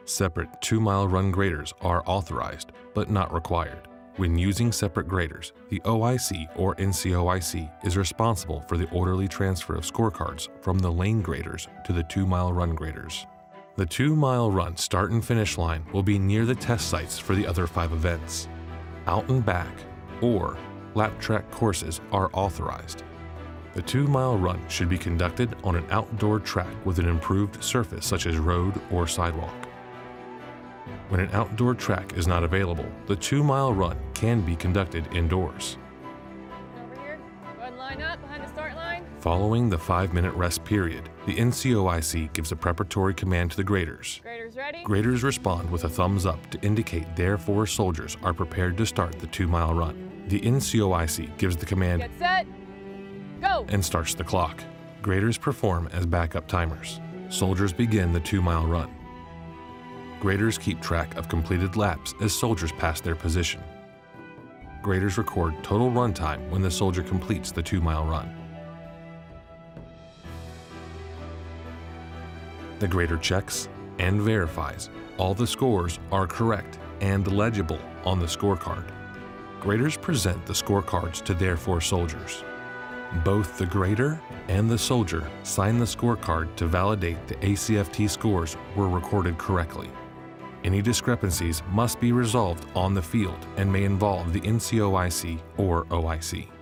Separate 2-mile run graders are authorized, but not required. When using separate graders, the OIC or NCOIC is responsible for the orderly transfer of scorecards from the lane graders to the 2-mile run graders. The 2-mile run start and finish line will be near the test sites for the other 5 events. Out and back, or lap track courses are authorized. The 2-mile run should be conducted on an outdoor track with an improved surface such as road or sidewalk. When an outdoor track is not available, the 2-mile run can be conducted indoors. Over here, go ahead and line up behind the start line. Following the 5-minute rest period, the NCOIC gives a preparatory command to the graders. Graders ready? Graders respond with a thumbs up to indicate their 4 soldiers are prepared to start the 2-mile run. The NCOIC gives the command, Get set, go! and starts the clock. Graders perform as backup timers. Soldiers begin the 2-mile run. Graders keep track of completed laps as soldiers pass their position. Graders record total run time when the soldier completes the 2-mile run. The grader checks and verifies all the scores are correct and legible on the scorecard. Graders present the scorecards to their 4 soldiers. Both the grader and the soldier sign the scorecard to validate the ACFT scores were recorded correctly. Any discrepancies must be resolved on the field and may involve the NCOIC or OIC.